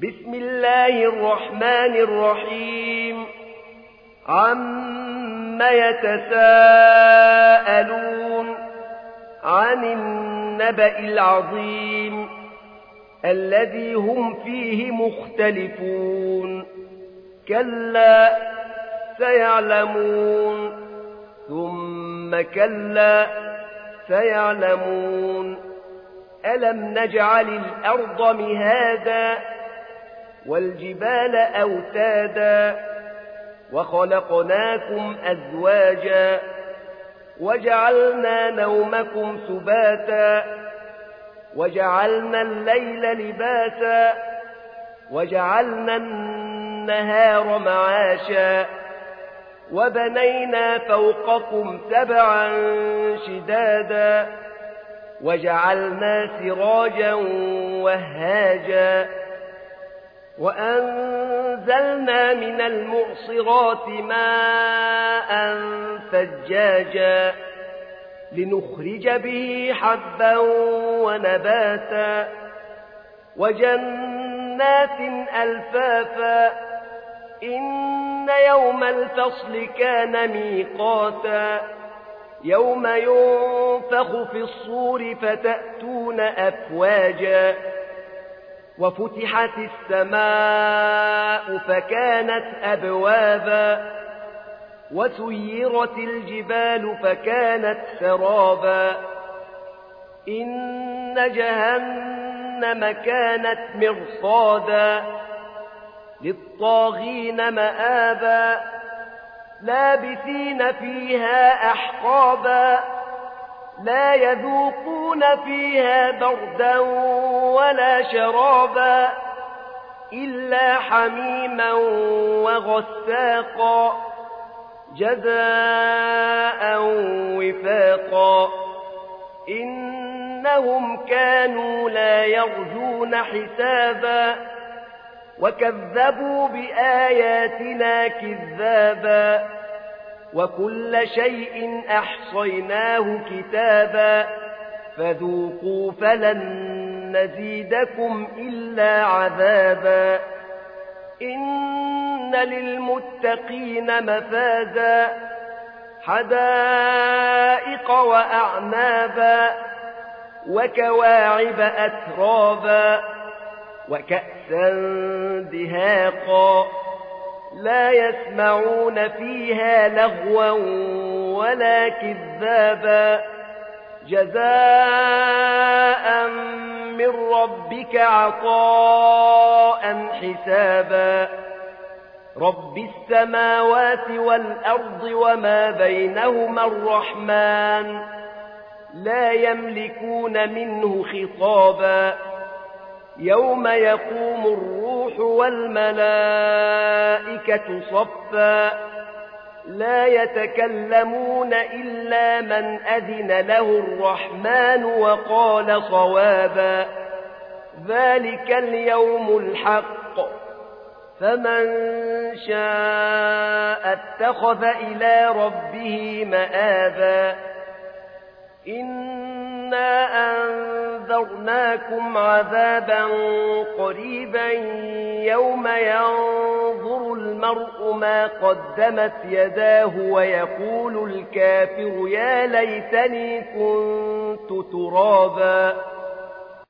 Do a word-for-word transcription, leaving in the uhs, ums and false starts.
بسم الله الرحمن الرحيم عم يتساءلون عن النبأ العظيم الذي هم فيه مختلفون كلا سيعلمون ثم كلا سيعلمون ألم نجعل الأرض مهادا والجبال أوتادا وخلقناكم أزواجا وجعلنا نومكم سباتا وجعلنا الليل لباسا وجعلنا النهار معاشا وبنينا فوقكم سبعا شدادا وجعلنا سراجا وهاجا وأنزلنا من المعصرات ماء ثجاجا لنخرج به حبا ونباتا وجنات ألفافا إن يوم الفصل كان ميقاتا يوم ينفخ في الصور فتأتون أفواجا وفتحت السماء فكانت أبوابا وسيرت الجبال فكانت سرابا إن جهنم كانت مرصادا للطاغين مآبا لابثين فيها أحقابا لا يذوقون فيها بردا ولا شرابا إلا حميما وغساقا جزاء وفاقا إنهم كانوا لا يرجون حسابا وكذبوا بآياتنا كذابا وكل شيء أحصيناه كتابا فذوقوا فلن نزيدكم إلا عذابا إن للمتقين مفازا حدائق وأعنابا وكواعب أترابا وكأسا دهاقا لا يسمعون فيها لغوا ولا كذابا جزاء من ربك عطاء حسابا رب السماوات والأرض وما بينهما الرحمن لا يملكون منه خطابا يوم يقوم الروح والملائكة صفا لا يتكلمون إلا من أذن له الرحمن وقال صوابا ذلك اليوم الحق فمن شاء اتخذ إلى ربه مآبا إنا أنذرناكم عذابا قريبا يوم ينظر المرء ما قدمت يداه ويقول الكافر يا ليتني كنت ترابا